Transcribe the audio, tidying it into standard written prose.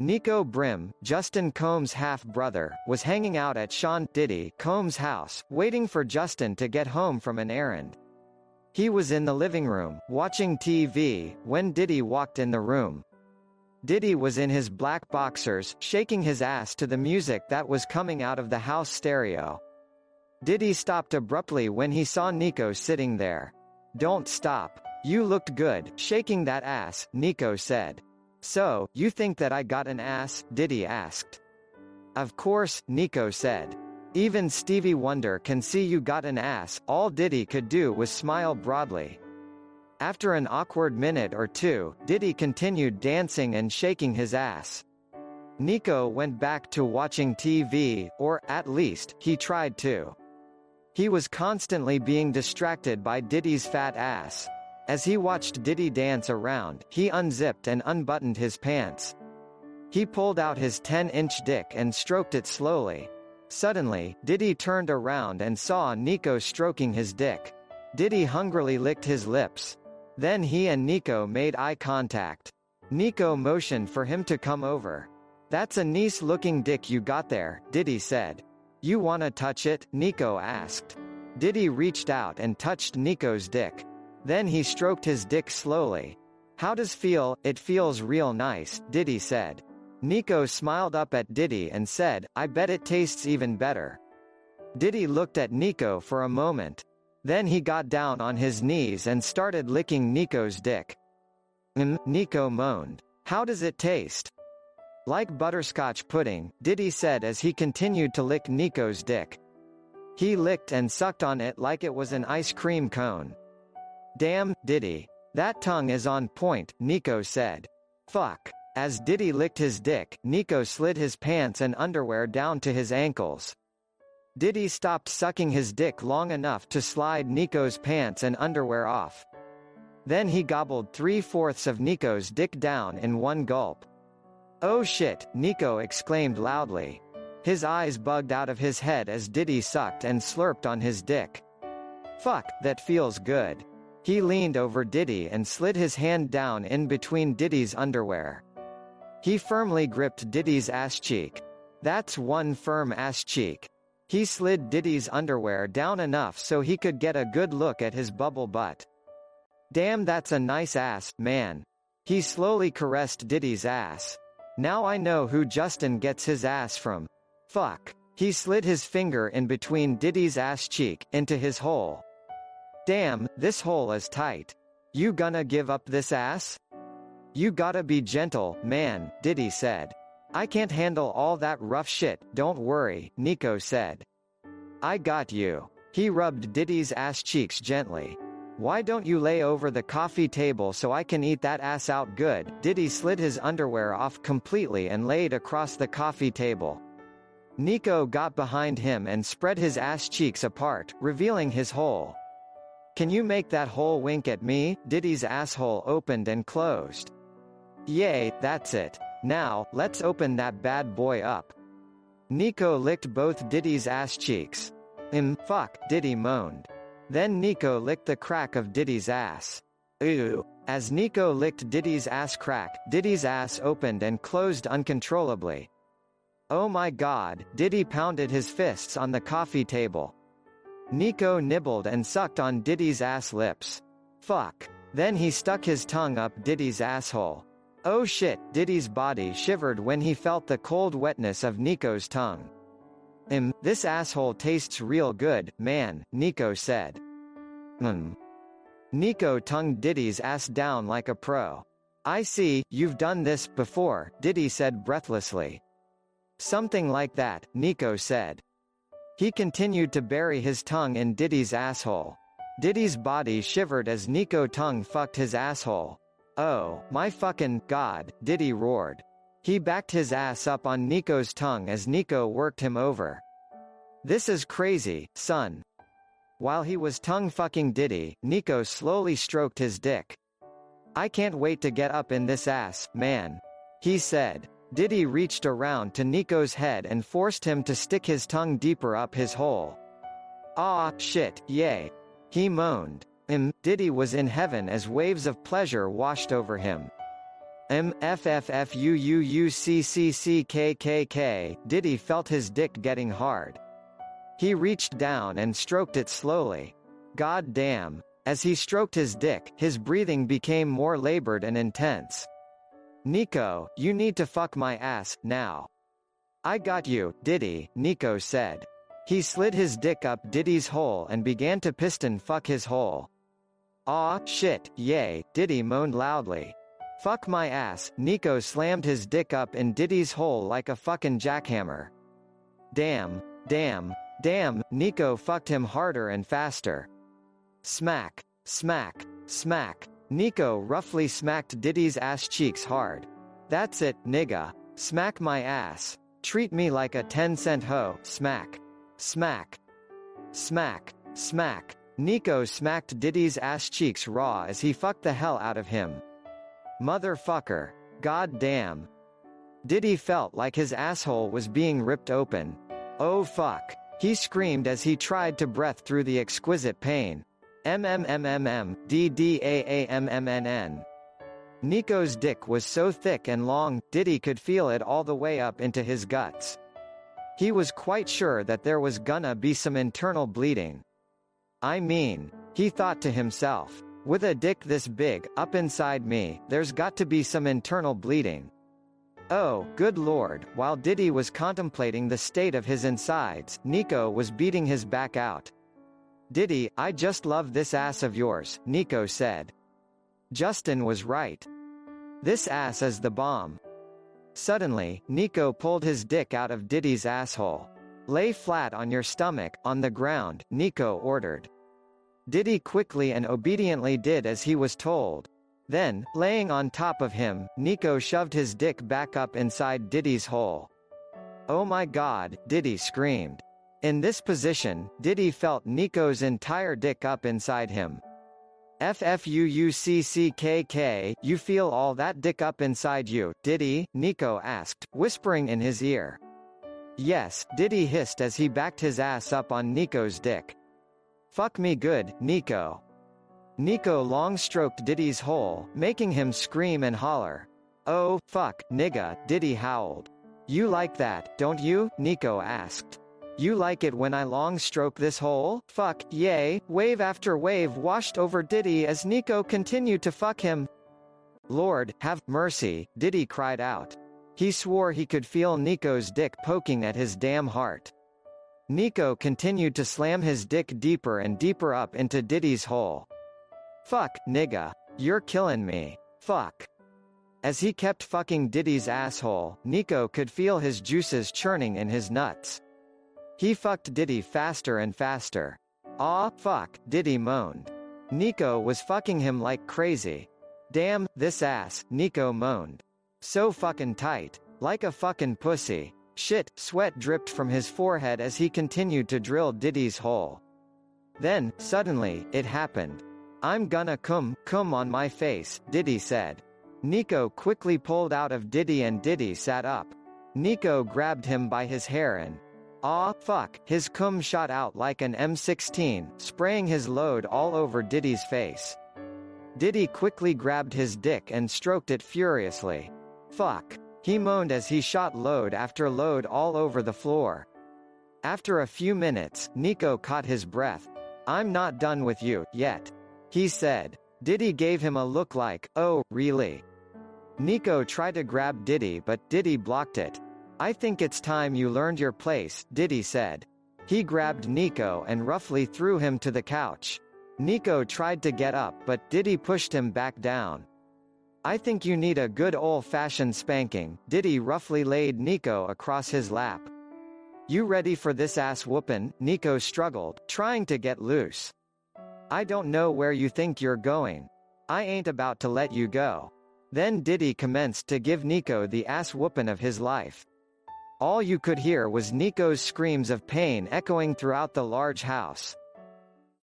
Nico Brim, Justin Combs' half-brother, was hanging out at Sean Diddy Combs' house, waiting for Justin to get home from an errand. He was in the living room, watching TV, when Diddy walked in the room. Diddy was in his black boxers, shaking his ass to the music that was coming out of the house stereo. Diddy stopped abruptly when he saw Nico sitting there. "Don't stop. You looked good, shaking that ass," Nico said. "So, you think that I got an ass?" Diddy asked. "Of course," Nico said. "Even Stevie Wonder can see you got an ass." All Diddy could do was smile broadly. After an awkward minute or two, Diddy continued dancing and shaking his ass. Nico went back to watching TV, or, at least, he tried to. He was constantly being distracted by Diddy's fat ass. As he watched Diddy dance around, he unzipped and unbuttoned his pants. He pulled out his 10-inch dick and stroked it slowly. Suddenly, Diddy turned around and saw Nico stroking his dick. Diddy hungrily licked his lips. Then he and Nico made eye contact. Nico motioned for him to come over. "That's a nice-looking dick you got there," Diddy said. "You wanna touch it?" Nico asked. Diddy reached out and touched Nico's dick. Then he stroked his dick slowly. "How does feel?" "It feels real nice," Diddy said. Nico smiled up at Diddy and said, "I bet it tastes even better." Diddy looked at Nico for a moment. Then he got down on his knees and started licking Nico's dick. Nico moaned. "How does it taste?" "Like butterscotch pudding," Diddy said as he continued to lick Nico's dick. He licked and sucked on it like it was an ice cream cone. "Damn, Diddy. That tongue is on point," Nico said. "Fuck." As Diddy licked his dick, Nico slid his pants and underwear down to his ankles. Diddy stopped sucking his dick long enough to slide Nico's pants and underwear off. Then he gobbled 3/4 of Nico's dick down in one gulp. "Oh shit," Nico exclaimed loudly. His eyes bugged out of his head as Diddy sucked and slurped on his dick. "Fuck, that feels good." He leaned over Diddy and slid his hand down in between Diddy's underwear. He firmly gripped Diddy's ass cheek. "That's one firm ass cheek." He slid Diddy's underwear down enough so he could get a good look at his bubble butt. "Damn, that's a nice ass, man." He slowly caressed Diddy's ass. "Now I know who Justin gets his ass from. Fuck." He slid his finger in between Diddy's ass cheek, into his hole. "Damn, this hole is tight. You gonna give up this ass?" "You gotta be gentle, man," Diddy said. "I can't handle all that rough shit, don't worry," Nico said. "I got you." He rubbed Diddy's ass cheeks gently. "Why don't you lay over the coffee table so I can eat that ass out good?" Diddy slid his underwear off completely and laid across the coffee table. Nico got behind him and spread his ass cheeks apart, revealing his hole. "Can you make that hole wink at me?" Diddy's asshole opened and closed. "Yay, that's it. Now, let's open that bad boy up." Nico licked both Diddy's ass cheeks. Fuck," Diddy moaned. Then Nico licked the crack of Diddy's ass. Ew. As Nico licked Diddy's ass crack, Diddy's ass opened and closed uncontrollably. "Oh my god," Diddy pounded his fists on the coffee table. Nico nibbled and sucked on Diddy's ass lips. "Fuck." Then he stuck his tongue up Diddy's asshole. Oh shit, Diddy's body shivered when he felt the cold wetness of Nico's tongue. This asshole tastes real good, man," Nico said. Nico tongued Diddy's ass down like a pro. "I see, you've done this before," Diddy said breathlessly. "Something like that," Nico said. He continued to bury his tongue in Diddy's asshole. Diddy's body shivered as Nico tongue fucked his asshole. "Oh, my fucking god," Diddy roared. He backed his ass up on Nico's tongue as Nico worked him over. "This is crazy, son." While he was tongue-fucking Diddy, Nico slowly stroked his dick. "I can't wait to get up in this ass, man," he said. Diddy reached around to Nico's head and forced him to stick his tongue deeper up his hole. "Aw, shit, yay," he moaned. Diddy was in heaven as waves of pleasure washed over him. MFFFUUUCCCKKK. Diddy felt his dick getting hard. He reached down and stroked it slowly. God damn. As he stroked his dick, his breathing became more labored and intense. Nico, you need to fuck my ass, now. I got you, Diddy, Nico said. He slid his dick up Diddy's hole and began to piston fuck his hole. Aw, shit, yay, Diddy moaned loudly. Fuck my ass, Nico slammed his dick up in Diddy's hole like a fucking jackhammer. Damn, damn, damn, Nico fucked him harder and faster. Smack, smack, smack. Nico roughly smacked Diddy's ass cheeks hard. That's it, nigga. Smack my ass. Treat me like a 10-cent hoe. Smack. Smack. Smack. Smack. Nico smacked Diddy's ass cheeks raw as he fucked the hell out of him. Motherfucker. God damn. Diddy felt like his asshole was being ripped open. Oh fuck. He screamed as he tried to breath through the exquisite pain. DDAAMMNN. Nico's dick was so thick and long, Diddy could feel it all the way up into his guts. He was quite sure that there was gonna be some internal bleeding. I mean, he thought to himself, with a dick this big, up inside me, there's got to be some internal bleeding. Oh, good lord, while Diddy was contemplating the state of his insides, Nico was beating his back out. Diddy, I just love this ass of yours, Nico said. Justin was right. This ass is the bomb. Suddenly, Nico pulled his dick out of Diddy's asshole. Lay flat on your stomach, on the ground, Nico ordered. Diddy quickly and obediently did as he was told. Then, laying on top of him, Nico shoved his dick back up inside Diddy's hole. Oh my god, Diddy screamed. In this position, Diddy felt Nico's entire dick up inside him. FFUUCCKK, you feel all that dick up inside you, Diddy? Nico asked, whispering in his ear. Yes, Diddy hissed as he backed his ass up on Nico's dick. Fuck me good, Nico. Nico long-stroked Diddy's hole, making him scream and holler. Oh, fuck, nigga, Diddy howled. You like that, don't you? Nico asked. You like it when I long-stroke this hole? Fuck, yay. Wave after wave washed over Diddy as Nico continued to fuck him. Lord, have mercy, Diddy cried out. He swore he could feel Nico's dick poking at his damn heart. Nico continued to slam his dick deeper and deeper up into Diddy's hole. Fuck, nigga. You're killing me. Fuck. As he kept fucking Diddy's asshole, Nico could feel his juices churning in his nuts. He fucked Diddy faster and faster. Aw, fuck, Diddy moaned. Nico was fucking him like crazy. Damn, this ass, Nico moaned. So fucking tight. Like a fucking pussy. Shit, sweat dripped from his forehead as he continued to drill Diddy's hole. Then, suddenly, it happened. I'm gonna cum on my face, Diddy said. Nico quickly pulled out of Diddy and Diddy sat up. Nico grabbed him by his hair and aw, fuck, his cum shot out like an M16, spraying his load all over Diddy's face. Diddy quickly grabbed his dick and stroked it furiously. Fuck. He moaned as he shot load after load all over the floor. After a few minutes, Nico caught his breath. I'm not done with you, yet. He said. Diddy gave him a look like, oh, really? Nico tried to grab Diddy but Diddy blocked it. I think it's time you learned your place, Diddy said. He grabbed Nico and roughly threw him to the couch. Nico tried to get up but Diddy pushed him back down. I think you need a good old-fashioned spanking, Diddy roughly laid Nico across his lap. You ready for this ass whoopin'? Nico struggled, trying to get loose. I don't know where you think you're going. I ain't about to let you go. Then Diddy commenced to give Nico the ass whoopin' of his life. All you could hear was Nico's screams of pain echoing throughout the large house.